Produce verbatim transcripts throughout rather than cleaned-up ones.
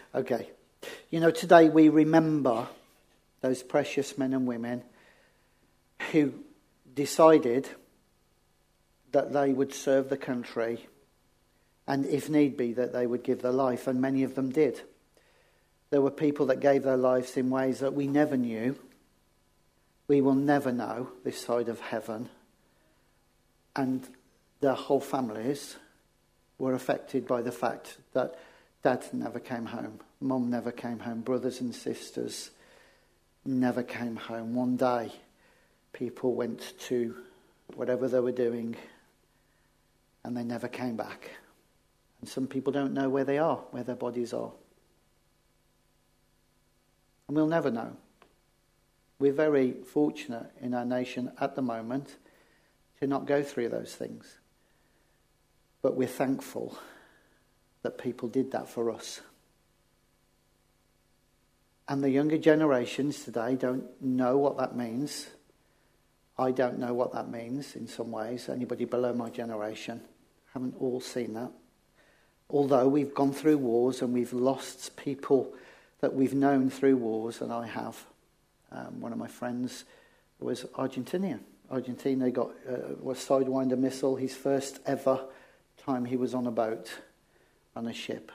Okay. You know, today we remember those precious men and women who decided that they would serve the country, and if need be, that they would give their life, and many of them did. There were people that gave their lives in ways that we never knew. We will never know this side of heaven. And their whole families were affected by the fact that Dad never came home, Mum never came home, brothers and sisters never came home. One day, people went to whatever they were doing, and they never came back. And some people don't know where they are, where their bodies are. And we'll never know. We're very fortunate in our nation at the moment to not go through those things. But we're thankful that people did that for us. And the younger generations today don't know what that means. I don't know what that means in some ways. Anybody below my generation haven't all seen that. Although we've gone through wars and we've lost people that we've known through wars, and I have. Um, one of my friends was Argentinian. Argentina got uh, was Sidewinder missile, his first ever time he was on a boat, on a ship.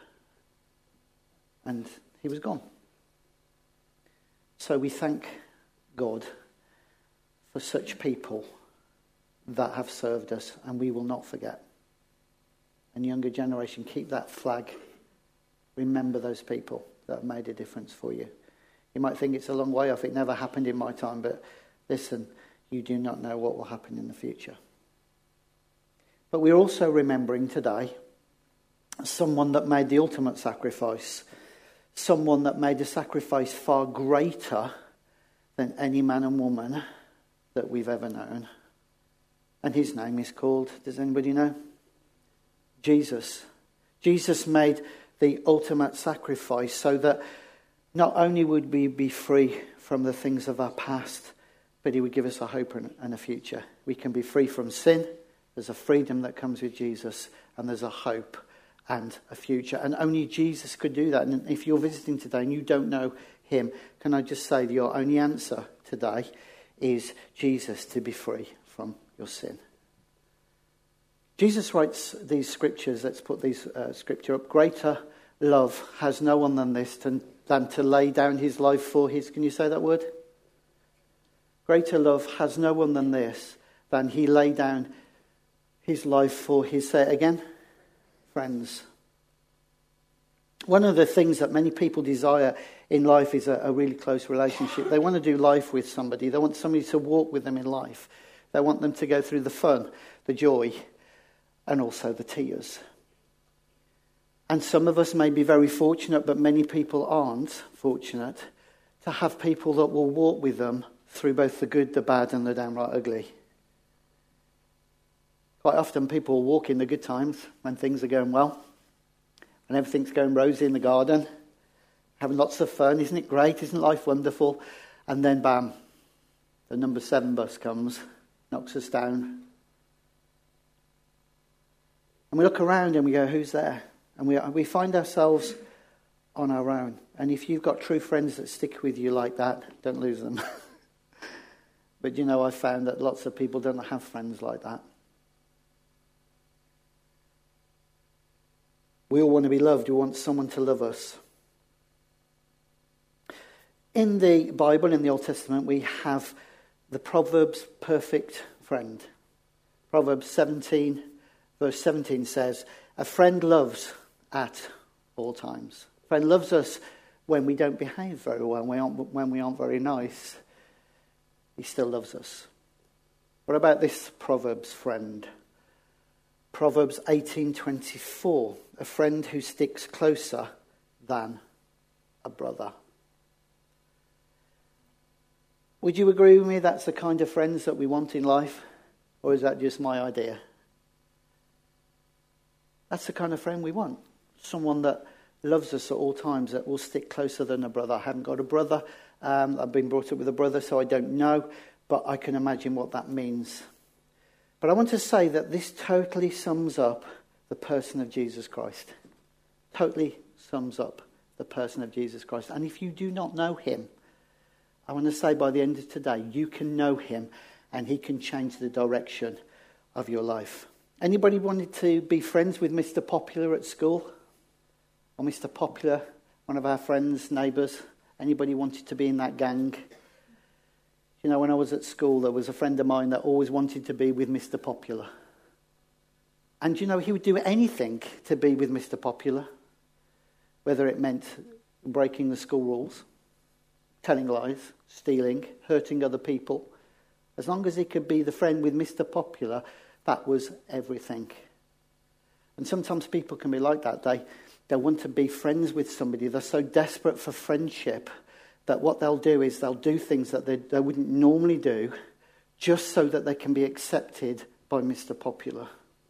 And he was gone. So we thank God for such people that have served us, and we will not forget. And younger generation, keep that flag. Remember those people that have made a difference for you. You might think it's a long way off, it never happened in my time, but listen, you do not know what will happen in the future. But we're also remembering today someone that made the ultimate sacrifice, someone that made a sacrifice far greater than any man and woman that we've ever known. And his name is called, does anybody know? Jesus. Jesus made the ultimate sacrifice so that not only would we be free from the things of our past, but he would give us a hope and a future. We can be free from sin. There's a freedom that comes with Jesus, and there's a hope and a future. And only Jesus could do that. And if you're visiting today and you don't know him, can I just say that your only answer today is Jesus, to be free from your sin. Jesus writes these scriptures. Let's put these uh, scripture up. Greater love has no one than this, than, than to lay down his life for his... Can you say that word? Greater love has no one than this, than he lay down his life for his... Say it again. Friends. One of the things that many people desire in life is a, a really close relationship. They want to do life with somebody. They want somebody to walk with them in life. They want them to go through the fun, the joy, and also the tears. And some of us may be very fortunate, but many people aren't fortunate to have people that will walk with them through both the good, the bad, and the downright ugly. Quite often people will walk in the good times when things are going well, and everything's going rosy in the garden, having lots of fun. Isn't it great? Isn't life wonderful? And then bam, the number seven bus comes, knocks us down. And we look around and we go, who's there? And we we find ourselves on our own. And if you've got true friends that stick with you like that, don't lose them. But you know, I've found that lots of people don't have friends like that. We all want to be loved. We want someone to love us. In the Bible, in the Old Testament, we have the Proverbs perfect friend. Proverbs seventeen, verse seventeen says, a friend loves at all times. A friend loves us when we don't behave very well, when we aren't, when we aren't very nice. He still loves us. What about this Proverbs friend? Proverbs eighteen twenty-four, a friend who sticks closer than a brother. Would you agree with me that's the kind of friends that we want in life? Or is that just my idea? That's the kind of friend we want. Someone that loves us at all times, that will stick closer than a brother. I haven't got a brother. Um, I've been brought up with a brother, so I don't know. But I can imagine what that means. But I want to say that this totally sums up the person of Jesus Christ. Totally sums up the person of Jesus Christ. And if you do not know him, I want to say by the end of today, you can know him and he can change the direction of your life. Anybody wanted to be friends with Mister Popular at school? Or Mister Popular, one of our friends, neighbours? Anybody wanted to be in that gang? You know, when I was at school, there was a friend of mine that always wanted to be with Mister Popular. And, you know, he would do anything to be with Mister Popular, whether it meant breaking the school rules, telling lies, stealing, hurting other people. As long as he could be the friend with Mister Popular, that was everything. And sometimes people can be like that. They, they want to be friends with somebody. They're so desperate for friendship that what they'll do is they'll do things that they, they wouldn't normally do just so that they can be accepted by Mister Popular.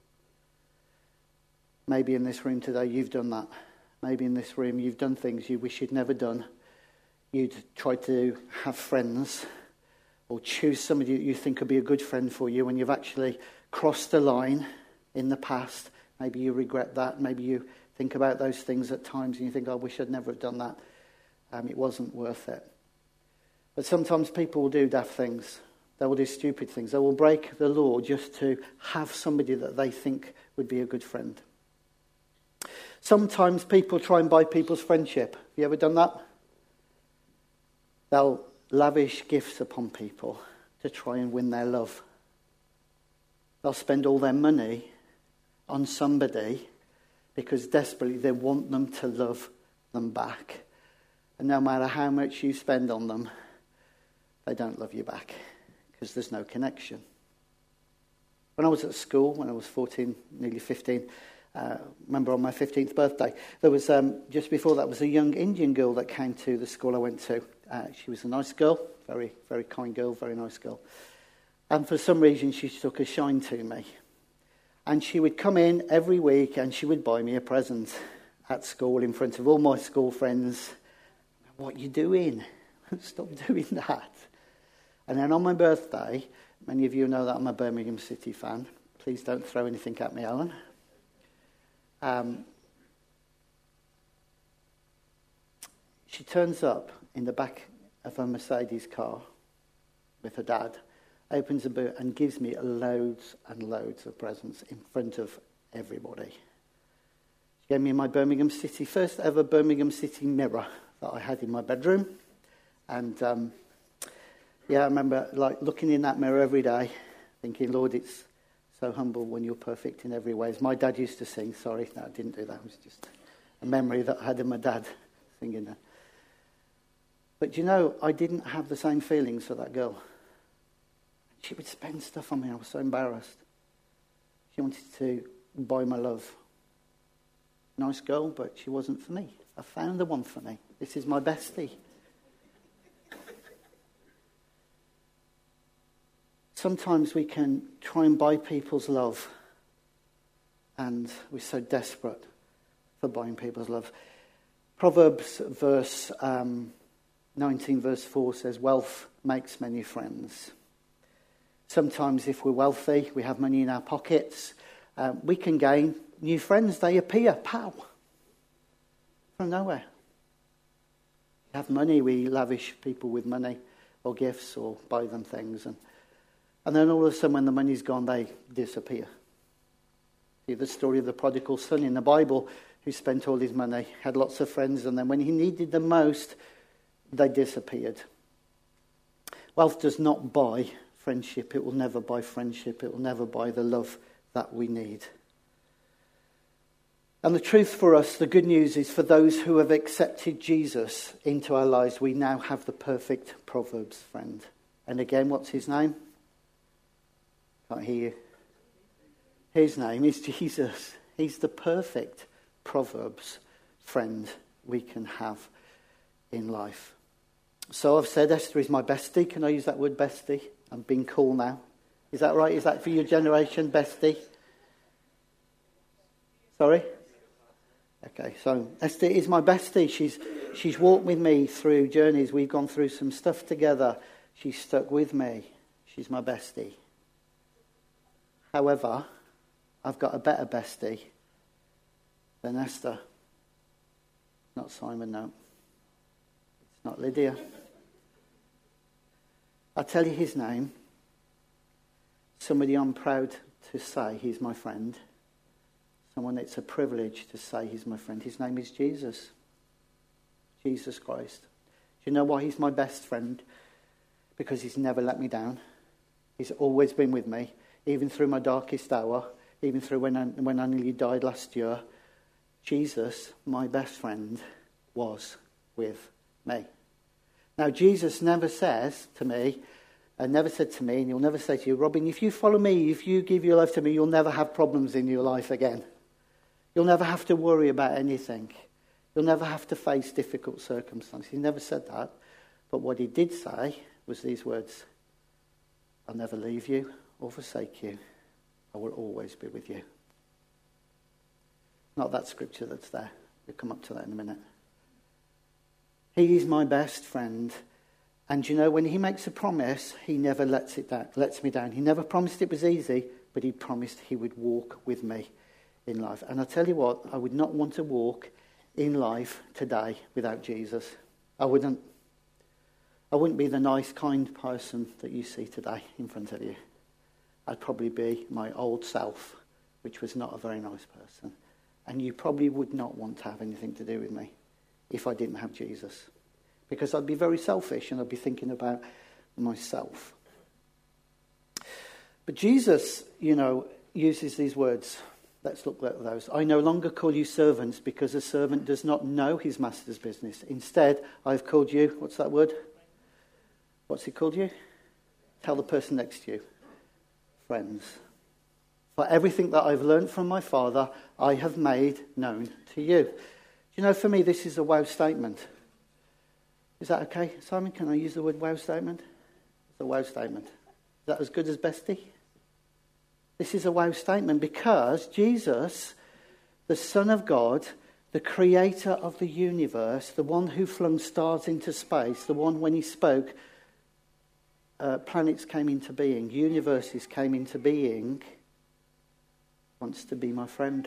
Maybe in this room today you've done that. Maybe in this room you've done things you wish you'd never done. You'd try to have friends or choose somebody that you think could be a good friend for you when you've actually crossed the line in the past. Maybe you regret that. Maybe you think about those things at times and you think, I wish I'd never have done that. Um, it wasn't worth it. But sometimes people will do daft things. They will do stupid things. They will break the law just to have somebody that they think would be a good friend. Sometimes people try and buy people's friendship. Have you ever done that? They'll lavish gifts upon people to try and win their love. They'll spend all their money on somebody because desperately they want them to love them back. And no matter how much you spend on them, they don't love you back because there's no connection. When I was at school, when I was fourteen, nearly fifteen, uh, remember on my fifteenth birthday, there was, um, just before that, was a young Indian girl that came to the school I went to. Uh, she was a nice girl, very, very kind girl, very nice girl. And for some reason, she took a shine to me. And she would come in every week and she would buy me a present at school in front of all my school friends. What are you doing? Stop doing that. And then on my birthday, many of you know that I'm a Birmingham City fan. Please don't throw anything at me, Alan. Um, she turns up in the back of a Mercedes car with her dad, opens a boot and gives me loads and loads of presents in front of everybody. She gave me my Birmingham City, first ever Birmingham City mirror that I had in my bedroom. And um, yeah, I remember like looking in that mirror every day, thinking, Lord, it's so humble when you're perfect in every way. As my dad used to sing, sorry, no, I didn't do that. It was just a memory that I had of my dad singing that. But you know, I didn't have the same feelings for that girl. She would spend stuff on me. I was so embarrassed. She wanted to buy my love. Nice girl, but she wasn't for me. I found the one for me. This is my bestie. Sometimes we can try and buy people's love, and we're so desperate for buying people's love. Proverbs verse um, nineteen, verse four says, wealth makes many friends. Sometimes if we're wealthy, we have money in our pockets, uh, we can gain new friends. They appear, pow, from nowhere. We have money, we lavish people with money or gifts or buy them things. And, and then all of a sudden when the money's gone, they disappear. See the story of the prodigal son in the Bible who spent all his money, had lots of friends, and then when he needed them most, they disappeared. Wealth does not buy friendship. It will never buy friendship. It will never buy the love that we need. And the truth for us, the good news is for those who have accepted Jesus into our lives, we now have the perfect Proverbs friend. And again, what's his name? Can't hear you. His name is Jesus. He's the perfect Proverbs friend we can have in life. So I've said Esther is my bestie. Can I use that word, bestie? I'm being cool now. Is that right? Is that for your generation, bestie? Sorry? Okay, so Esther is my bestie. She's she's walked with me through journeys. We've gone through some stuff together. She's stuck with me. She's my bestie. However, I've got a better bestie than Esther. Not Simon, no. It's not Lydia. I'll tell you his name. Somebody I'm proud to say he's my friend. Someone it's a privilege to say he's my friend. His name is Jesus. Jesus Christ. Do you know why he's my best friend? Because he's never let me down. He's always been with me, even through my darkest hour, even through when I, when I nearly died last year. Jesus, my best friend, was with me. Now, Jesus never says to me, and never said to me, and he'll never say to you, Robin, if you follow me, if you give your life to me, you'll never have problems in your life again. You'll never have to worry about anything. You'll never have to face difficult circumstances. He never said that. But what he did say was these words, I'll never leave you or forsake you. I will always be with you. Not that scripture that's there. We'll come up to that in a minute. He is my best friend. And you know, when he makes a promise, he never lets it down, lets me down. He never promised it was easy, but he promised he would walk with me in life. And I tell you what, I would not want to walk in life today without Jesus. I wouldn't. I wouldn't be the nice, kind person that you see today in front of you. I'd probably be my old self, which was not a very nice person. And you probably would not want to have anything to do with me if I didn't have Jesus. Because I'd be very selfish and I'd be thinking about myself. But Jesus, you know, uses these words. Let's look at those. I no longer call you servants because a servant does not know his master's business. Instead, I've called you, what's that word? What's he called you? Tell the person next to you. Friends. For everything that I've learned from my Father, I have made known to you. You know, for me, this is a wow statement. Is that okay? Simon, can I use the word wow statement? It's a wow statement. Is that as good as bestie? This is a wow statement because Jesus, the Son of God, the creator of the universe, the one who flung stars into space, the one when he spoke, uh, planets came into being, universes came into being, wants to be my friend.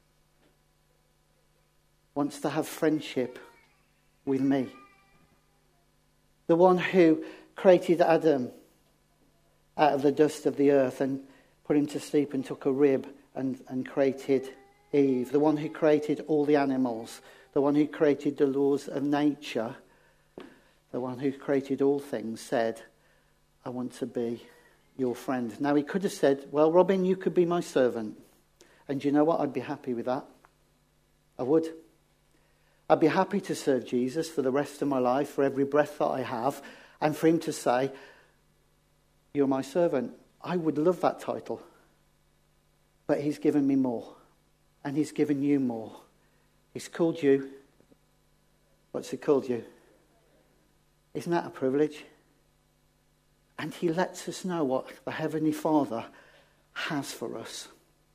Wants to have friendship with me. The one who created Adam out of the dust of the earth and put him to sleep and took a rib and, and created Eve. The one who created all the animals. The one who created the laws of nature. The one who created all things said, I want to be your friend. Now he could have said, well, Robin, you could be my servant. And you know what? I'd be happy with that. I would. I'd be happy to serve Jesus for the rest of my life, for every breath that I have, and for him to say, you're my servant. I would love that title. But he's given me more. And he's given you more. He's called you. What's he called you? Isn't that a privilege? And he lets us know what the Heavenly Father has for us.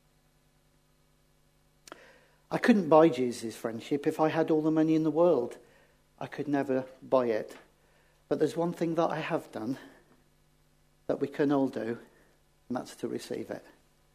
I couldn't buy Jesus' friendship if I had all the money in the world. I could never buy it. But there's one thing that I have done that we can all do, and that's to receive it.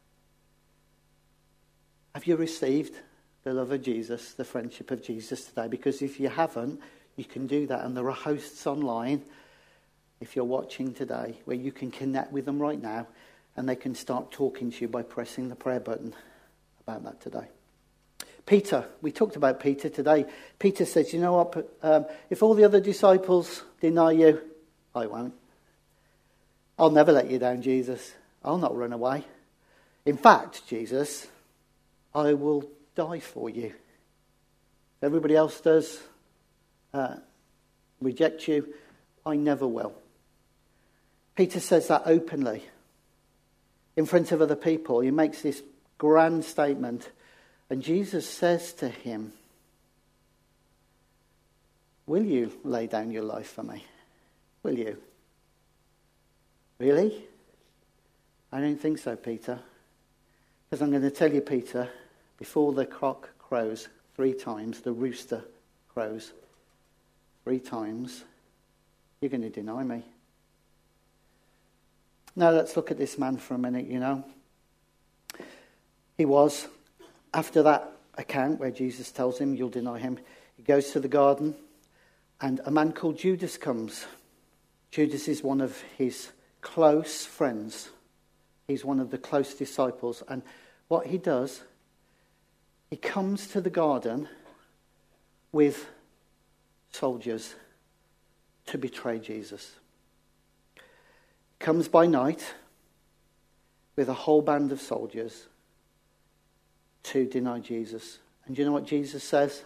Have you received the love of Jesus, the friendship of Jesus today? Because if you haven't, you can do that. And there are hosts online, if you're watching today, where you can connect with them right now, and they can start talking to you by pressing the prayer button about that today. Peter, we talked about Peter today. Peter says, you know what, um, if all the other disciples deny you, I won't. I'll never let you down, Jesus. I'll not run away. In fact, Jesus, I will die for you. Everybody else does uh, reject you. I never will. Peter says that openly in front of other people. He makes this grand statement. And Jesus says to him, will you lay down your life for me? Will you? Really? I don't think so, Peter. Because I'm going to tell you, Peter, before the cock crows three times, the rooster crows three times, you're going to deny me. Now let's look at this man for a minute, you know. He was, after that account where Jesus tells him, you'll deny him. He goes to the garden, and a man called Judas comes. Judas is one of his close friends. He's one of the close disciples. And what he does, he comes to the garden with soldiers to betray Jesus. He comes by night with a whole band of soldiers to deny Jesus. And do you know what Jesus says?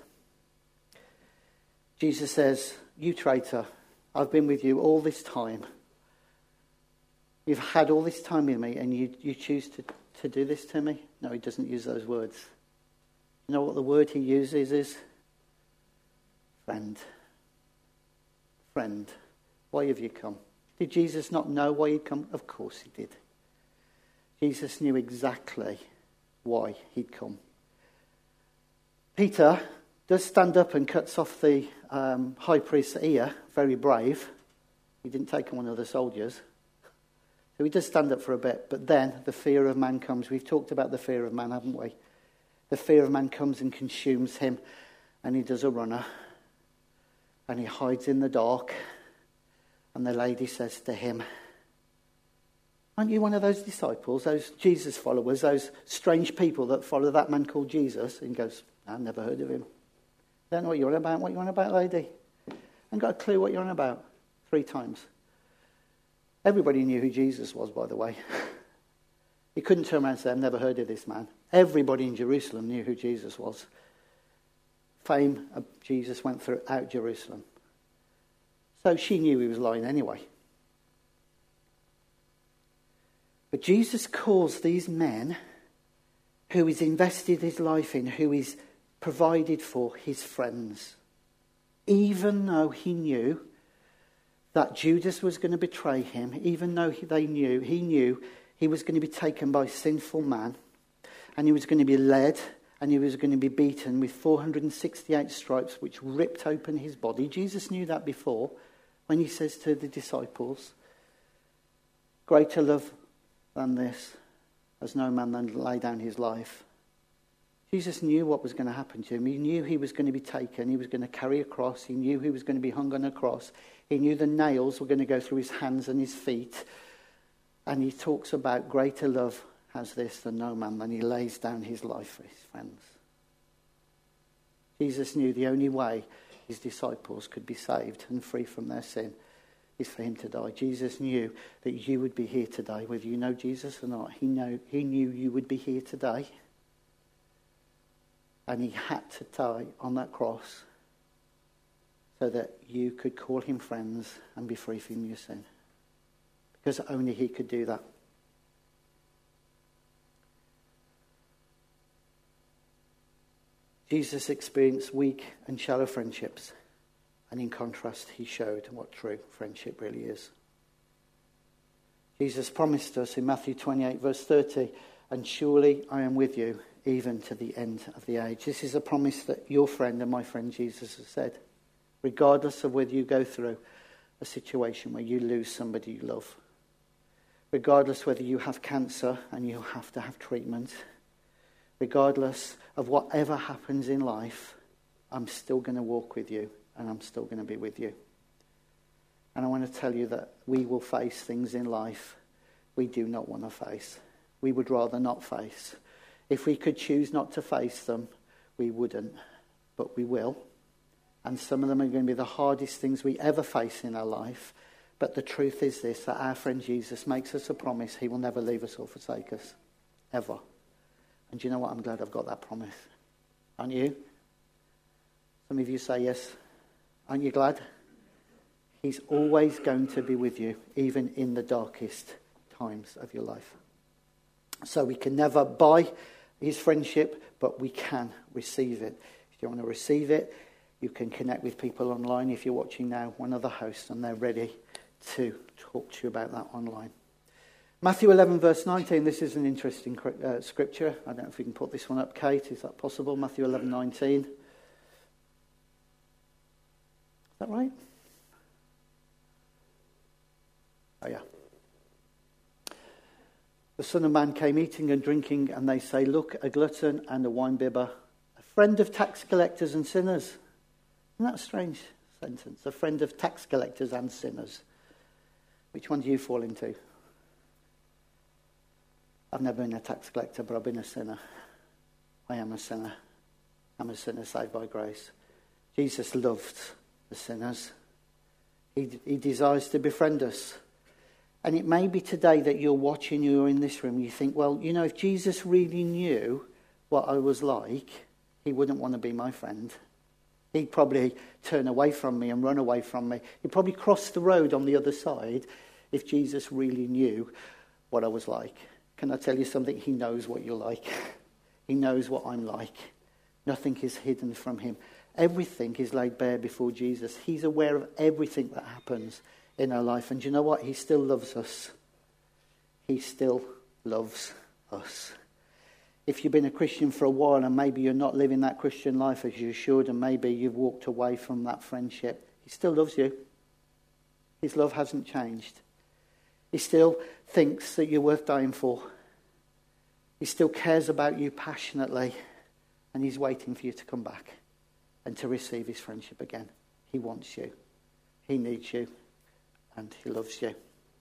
Jesus says, you traitor, I've been with you all this time. You've had all this time with me and you, you choose to, to do this to me? No, he doesn't use those words. You know what the word he uses is? Friend. Friend. Why have you come? Did Jesus not know why he'd come? Of course he did. Jesus knew exactly why he'd come. Peter does stand up and cuts off the um, high priest's ear. Very brave. He didn't take on one of the soldiers. So he does stand up for a bit. But then the fear of man comes. We've talked about the fear of man, haven't we? The fear of man comes and consumes him. And he does a runner. And he hides in the dark. And the lady says to him, aren't you one of those disciples, those Jesus followers, those strange people that follow that man called Jesus? And he goes, I've never heard of him. Don't know what you're on about. What you're on about, lady? I haven't got a clue what you're on about. Three times. Everybody knew who Jesus was, by the way. He couldn't turn around and say, I've never heard of this man. Everybody in Jerusalem knew who Jesus was. Fame of Jesus went throughout Jerusalem. So she knew he was lying anyway. But Jesus calls these men who he's invested his life in, who he's provided for, his friends. Even though he knew that Judas was going to betray him, even though they knew, he knew he was going to be taken by sinful man, and he was going to be led, and he was going to be beaten with four hundred sixty-eight stripes, which ripped open his body. Jesus knew that before, when he says to the disciples, greater love than this has no man than lay down his life. Jesus knew what was going to happen to him. He knew he was going to be taken. He was going to carry a cross. He knew he was going to be hung on a cross. He knew the nails were going to go through his hands and his feet. And he talks about greater love has this than no man, than he lays down his life for his friends. Jesus knew the only way his disciples could be saved and free from their sin is for him to die. Jesus knew that you would be here today, whether you know Jesus or not. He know he knew you would be here today. And he had to die on that cross so that you could call him friends and be free from your sin. Because only he could do that. Jesus experienced weak and shallow friendships. And in contrast, he showed what true friendship really is. Jesus promised us in Matthew twenty-eight, verse thirty, and surely I am with you even to the end of the age. This is a promise that your friend and my friend Jesus has said. Regardless of whether you go through a situation where you lose somebody you love. Regardless whether you have cancer and you have to have treatment. Regardless of whatever happens in life, I'm still going to walk with you and I'm still going to be with you. And I want to tell you that we will face things in life we do not want to face. We would rather not face. If we could choose not to face them, we wouldn't. But we will. And some of them are going to be the hardest things we ever face in our life. But the truth is this, that our friend Jesus makes us a promise. He will never leave us or forsake us. Ever. And do you know what? I'm glad I've got that promise. Aren't you? Some of you say yes. Aren't you glad? He's always going to be with you, even in the darkest times of your life. So we can never buy his friendship, but we can receive it. If you want to receive it, you can connect with people online. If you're watching now, one of the hosts, and they're ready to talk to you about that online. Matthew eleven, verse nineteen. This is an interesting uh, scripture. I don't know if we can put this one up, Kate. Is that possible? Matthew eleven, nineteen. Is that right? Oh, yeah. The Son of Man came eating and drinking, and they say, look, a glutton and a winebibber, a friend of tax collectors and sinners. Isn't that a strange sentence? A friend of tax collectors and sinners. Which one do you fall into? I've never been a tax collector, but I've been a sinner. I am a sinner. I'm a sinner saved by grace. Jesus loved the sinners. He, he desires to befriend us. And it may be today that you're watching, you're in this room, you think, well, you know, if Jesus really knew what I was like, he wouldn't want to be my friend. He'd probably turn away from me and run away from me. He'd probably cross the road on the other side if Jesus really knew what I was like. Can I tell you something? He knows what you're like. He knows what I'm like. Nothing is hidden from him. Everything is laid bare before Jesus. He's aware of everything that happens in our life. And do you know what? He still loves us. He still loves us. If you've been a Christian for a while and maybe you're not living that Christian life as you should, and maybe you've walked away from that friendship, he still loves you. His love hasn't changed. He still thinks that you're worth dying for. He still cares about you passionately, and he's waiting for you to come back and to receive his friendship again. He wants you. He needs you. And he loves you.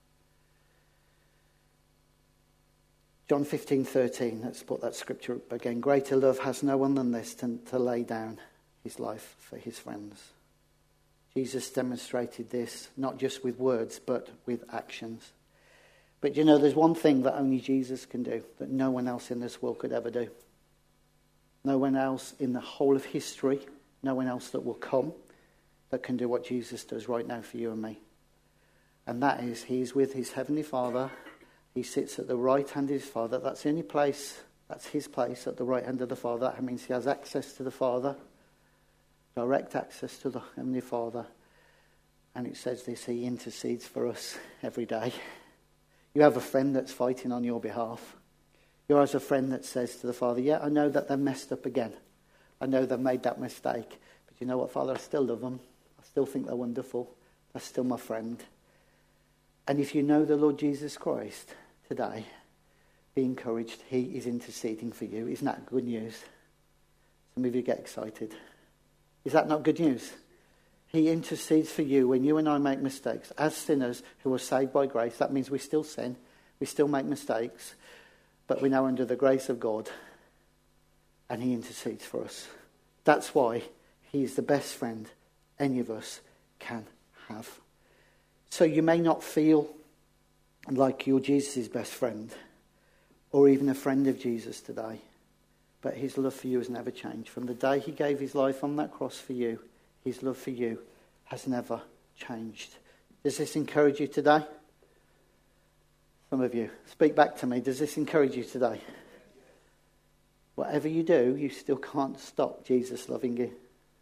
John fifteen thirteen, let's put that scripture up again. Greater love has no one than this, to, to lay down his life for his friends. Jesus demonstrated this, not just with words, but with actions. But you know, there's one thing that only Jesus can do, that no one else in this world could ever do. No one else in the whole of history, no one else that will come, that can do what Jesus does right now for you and me. And that is, he's with his heavenly Father. He sits at the right hand of his Father. That's the only place, that's his place, at the right hand of the Father. That means he has access to the Father, direct access to the heavenly Father. And it says this, he intercedes for us every day. You have a friend that's fighting on your behalf. You have a friend that says to the Father, yeah, I know that they've messed up again. I know they've made that mistake. But you know what, Father? I still love them. I still think they're wonderful. They're still my friend. And if you know the Lord Jesus Christ today, be encouraged. He is interceding for you. Isn't that good news? Some of you get excited. Is that not good news? He intercedes for you when you and I make mistakes. As sinners who are saved by grace, that means we still sin. We still make mistakes. But we're now under the grace of God. And he intercedes for us. That's why he is the best friend any of us can have. So you may not feel like you're Jesus' best friend, or even a friend of Jesus today. But his love for you has never changed. From the day he gave his life on that cross for you, his love for you has never changed. Does this encourage you today? Some of you, speak back to me. Does this encourage you today? Whatever you do, you still can't stop Jesus loving you.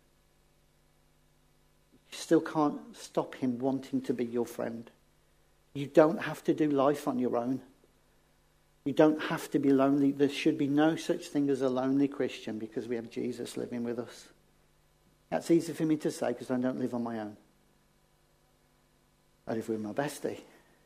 You still can't stop him wanting to be your friend. You don't have to do life on your own. You don't have to be lonely. There should be no such thing as a lonely Christian because we have Jesus living with us. That's easy for me to say because I don't live on my own. I live with my bestie.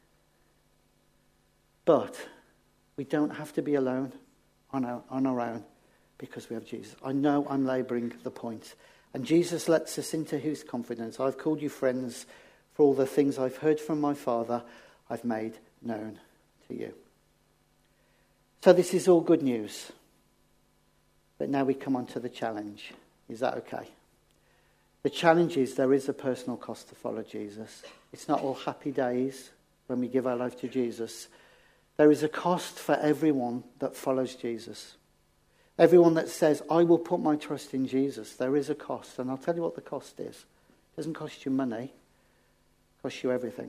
But we don't have to be alone on our, on our own because we have Jesus. I know I'm labouring the point. And Jesus lets us into his confidence. I've called you friends, for all the things I've heard from my Father, I've made known to you. So this is all good news. But now we come on to the challenge. Is that okay? The challenge is there is a personal cost to follow Jesus. It's not all happy days when we give our life to Jesus. There is a cost for everyone that follows Jesus. Everyone that says, I will put my trust in Jesus, there is a cost. And I'll tell you what the cost is. It doesn't cost you money. It costs you everything.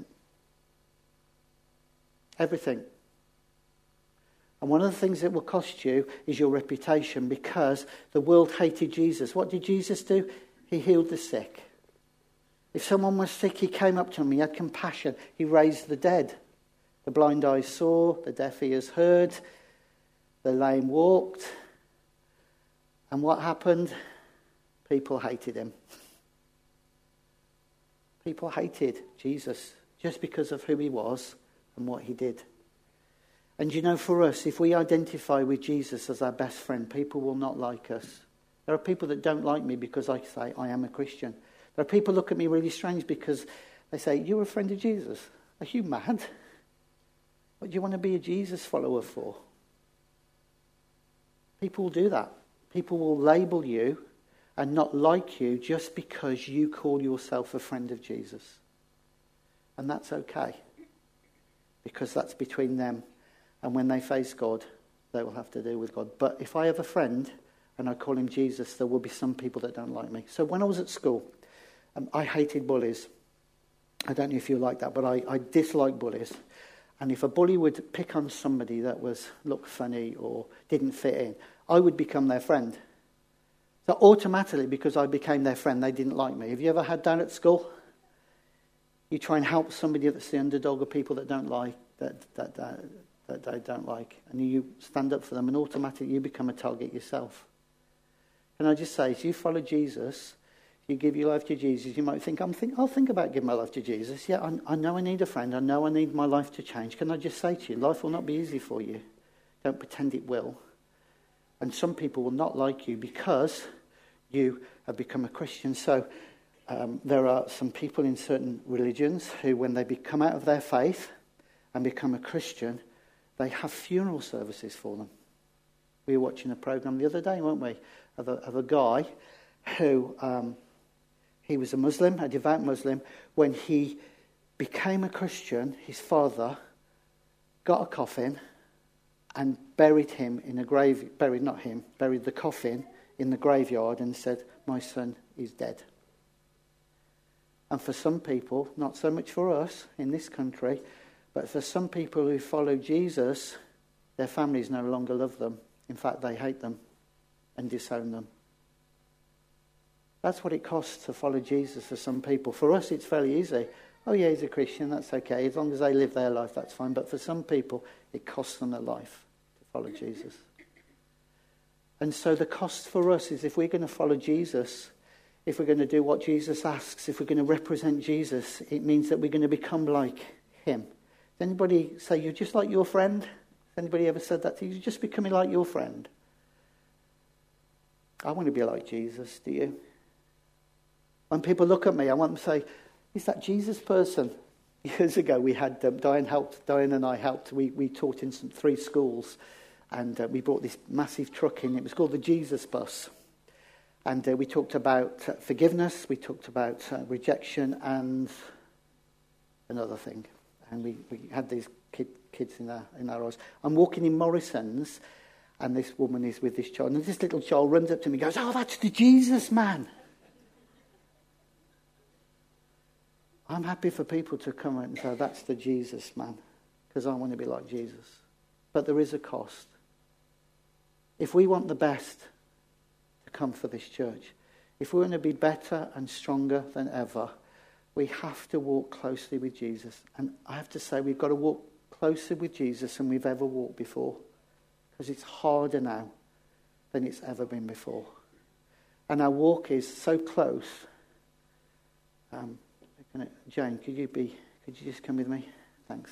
Everything. And one of the things it will cost you is your reputation, because the world hated Jesus. What did Jesus do? He healed the sick. If someone was sick, he came up to them. He had compassion. He raised the dead. The blind eyes saw, the deaf ears heard, the lame walked. And what happened? People hated him. People hated Jesus just because of who he was and what he did. And you know, for us, if we identify with Jesus as our best friend, people will not like us. There are people that don't like me because I say I am a Christian. There are people who look at me really strange because they say, you're a friend of Jesus. Are you mad? What do you want to be a Jesus follower for? People will do that. People will label you and not like you just because you call yourself a friend of Jesus. And that's okay. Because that's between them. And when they face God, they will have to deal with God. But if I have a friend and I call him Jesus, there will be some people that don't like me. So when I was at school, um, I hated bullies. I don't know if you like that, but I, I dislike bullies. And if a bully would pick on somebody that was looked funny or didn't fit in, I would become their friend. So automatically, because I became their friend, they didn't like me. Have you ever had that at school? You try and help somebody that's the underdog or people that don't like, that, that, that, that they don't like. And you stand up for them and automatically you become a target yourself. Can I just say, if you follow Jesus, you give your life to Jesus, you might think, I'm think, I'll think about giving my life to Jesus. Yeah, I, I know I need a friend. I know I need my life to change. Can I just say to you, life will not be easy for you. Don't pretend it will. And some people will not like you because you have become a Christian. So um, there are some people in certain religions who, when they come out of their faith and become a Christian, they have funeral services for them. We were watching a program the other day, weren't we, of a, of a guy who... Um, He was a Muslim, a devout Muslim. When he became a Christian, his father got a coffin and buried him in a grave, buried not him, buried the coffin in the graveyard and said, my son is dead. And for some people, not so much for us in this country, but for some people who follow Jesus, their families no longer love them. In fact, they hate them and disown them. That's what it costs to follow Jesus for some people. For us, it's fairly easy. Oh, yeah, he's a Christian, that's okay. As long as they live their life, that's fine. But for some people, it costs them their life to follow Jesus. And so the cost for us is if we're going to follow Jesus, if we're going to do what Jesus asks, if we're going to represent Jesus, it means that we're going to become like him. Does anybody say, you're just like your friend? Has anybody ever said that to you? You're just becoming like your friend. I want to be like Jesus, do you? When people look at me, I want them to say, is that Jesus person? Years ago, we had, um, Diane helped, Diane and I helped, we, we taught in some three schools, and uh, we brought this massive truck in. It was called the Jesus Bus. And uh, we talked about uh, forgiveness, we talked about uh, rejection, and another thing. And we, we had these kid, kids in our, in our eyes. I'm walking in Morrison's, and this woman is with this child, and this little child runs up to me and goes, oh, that's the Jesus man. I'm happy for people to come and say, that's the Jesus man, because I want to be like Jesus. But there is a cost. If we want the best to come for this church, if we want to be better and stronger than ever, we have to walk closely with Jesus. And I have to say, we've got to walk closer with Jesus than we've ever walked before, because it's harder now than it's ever been before. And our walk is so close. Um, Jane, could you be? Could you just come with me? Thanks.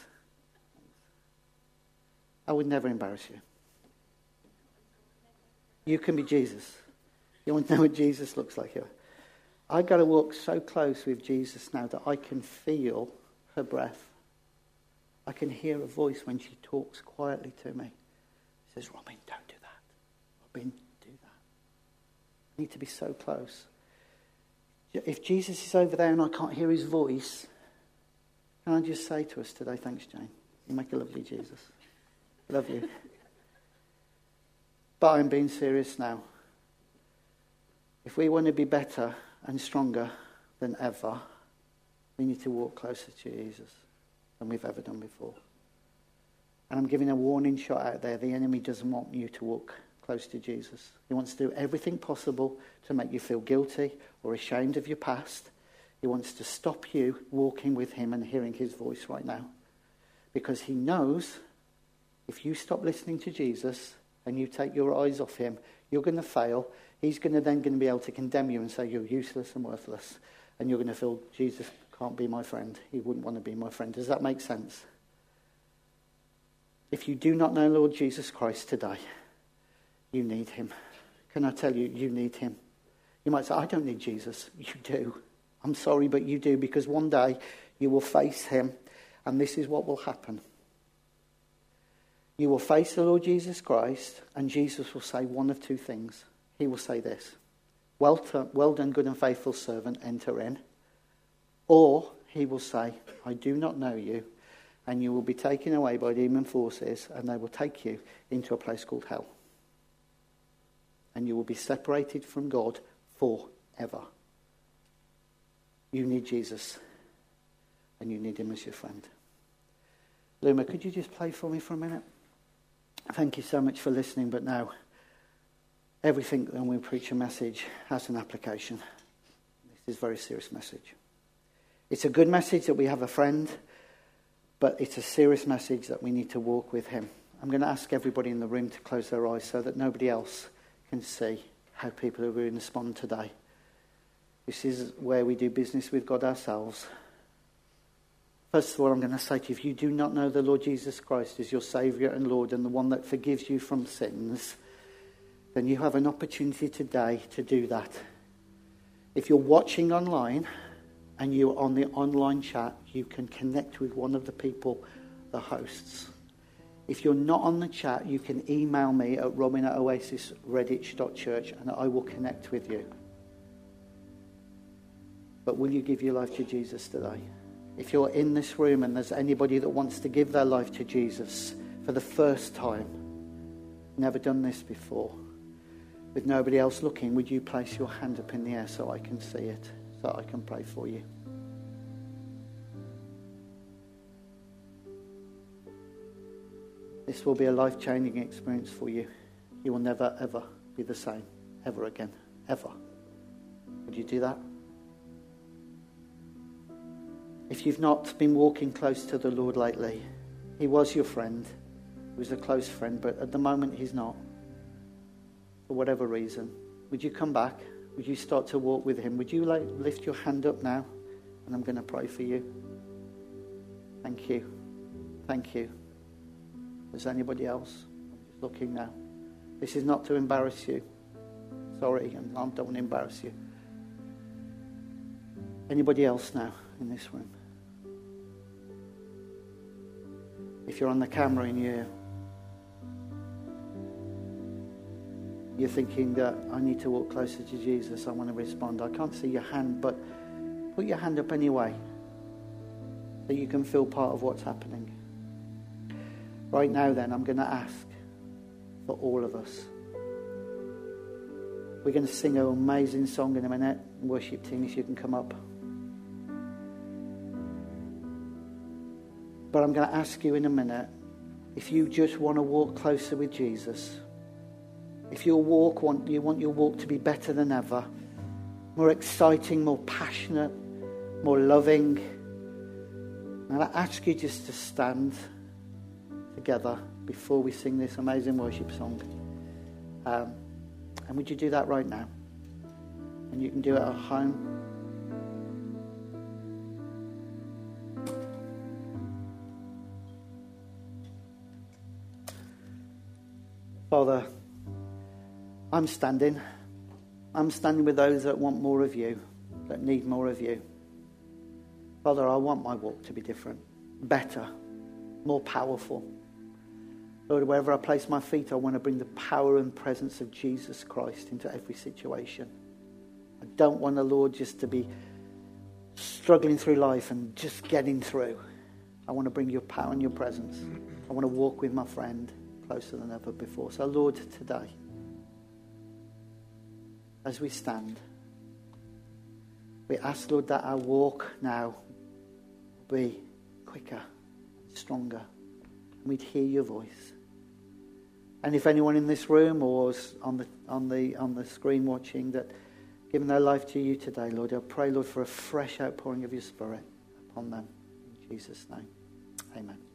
I would never embarrass you. You can be Jesus. You want to know what Jesus looks like here? I've got to walk so close with Jesus now that I can feel her breath. I can hear her voice when she talks quietly to me. She says, Robin, don't do that. Robin, do that. I need to be so close. If Jesus is over there and I can't hear his voice, can I just say to us today, thanks, Jane. You make a lovely Jesus. Love you. But I'm being serious now. If we want to be better and stronger than ever, we need to walk closer to Jesus than we've ever done before. And I'm giving a warning shot out there. The enemy doesn't want you to walk close to Jesus. He wants to do everything possible to make you feel guilty or ashamed of your past. He wants to stop you walking with him and hearing his voice right now. Because he knows if you stop listening to Jesus and you take your eyes off him, you're going to fail. He's going to then going to be able to condemn you and say you're useless and worthless. And you're going to feel, Jesus can't be my friend. He wouldn't want to be my friend. Does that make sense? If you do not know Lord Jesus Christ today, you need him. can I tell you, you need him. You might say, I don't need Jesus. You do. I'm sorry, but you do, because one day you will face him, and this is what will happen. You will face the Lord Jesus Christ, and Jesus will say one of two things. He will say this: well, t- well done, good and faithful servant, enter in. Or he will say, I do not know you, and you will be taken away by demon forces, and they will take you into a place called hell. And you will be separated from God forever. You need Jesus, and you need him as your friend. Luma, could you just play for me for a minute? Thank you so much for listening, but now everything when we preach a message has an application. This is a very serious message. It's a good message that we have a friend, but it's a serious message that we need to walk with him. I'm going to ask everybody in the room to close their eyes so that nobody else can see how people are going to respond today. This is where we do business with God ourselves. First of all, I'm going to say to you, if you do not know the Lord Jesus Christ as your Saviour and Lord and the one that forgives you from sins, then you have an opportunity today to do that. If you're watching online and you're on the online chat, you can connect with one of the people, the hosts. If you're not on the chat, you can email me at robin at oasis redditch dot church and I will connect with you. But will you give your life to Jesus today? If you're in this room and there's anybody that wants to give their life to Jesus for the first time, never done this before, with nobody else looking, would you place your hand up in the air so I can see it, so I can pray for you? This will be a life-changing experience for you. You will never, ever be the same, ever again, ever. Would you do that? If you've not been walking close to the Lord lately, he was your friend. He was a close friend, but at the moment he's not. For whatever reason, would you come back? Would you start to walk with him? Would you like lift your hand up now? And I'm going to pray for you. Thank you. Thank you. Is anybody else? I'm just looking now. This is not to embarrass you. Sorry, I don't want to embarrass you. Anybody else now in this room? If you're on the camera and you're, you're thinking that I need to walk closer to Jesus, I want to respond. I can't see your hand, but put your hand up anyway so you can feel part of what's happening. Right now then, I'm going to ask for all of us. We're going to sing an amazing song in a minute. Worship team, if you can come up. But I'm going to ask you in a minute, if you just want to walk closer with Jesus, if your walk, want, you want your walk to be better than ever, more exciting, more passionate, more loving, and I ask you just to stand together before we sing this amazing worship song. Um, and would you do that right now? And you can do it at home. Father, I'm standing. I'm standing with those that want more of you, that need more of you. Father, I want my walk to be different, better, more powerful. Lord, wherever I place my feet, I want to bring the power and presence of Jesus Christ into every situation. I don't want the Lord just to be struggling through life and just getting through. I want to bring your power and your presence. I want to walk with my friend closer than ever before. So, Lord, today, as we stand, we ask, Lord, that our walk now be quicker, stronger, and we'd hear your voice. And if anyone in this room or on the on the on the screen watching that given their life to you today, Lord, I pray, Lord, for a fresh outpouring of your Spirit upon them. In Jesus' name, amen.